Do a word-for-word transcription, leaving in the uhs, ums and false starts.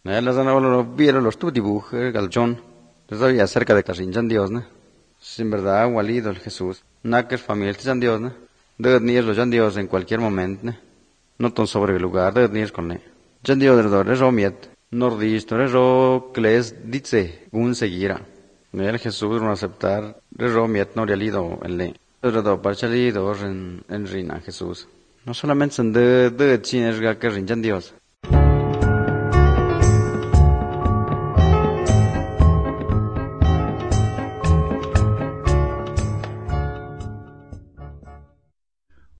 La zona lo vieron los tu dibujo, el galchón. Les doy acerca de que rinchan Dios, ¿no? Sin verdad, walido el Jesús. Naker familia tichan Dios, ¿no? Debe ni lo jan Dios en cualquier momento, ¿no? No ton sobre el lugar, debe ni con él. Jan Dios de dor, es romiet. Nordisto, es ro, kles, dice, un seguirá. El Jesús no aceptar, es romiet, no realido en le. Es do parchalido en, en rina Jesús. No solamente son de, de chinesga que rinchan Dios.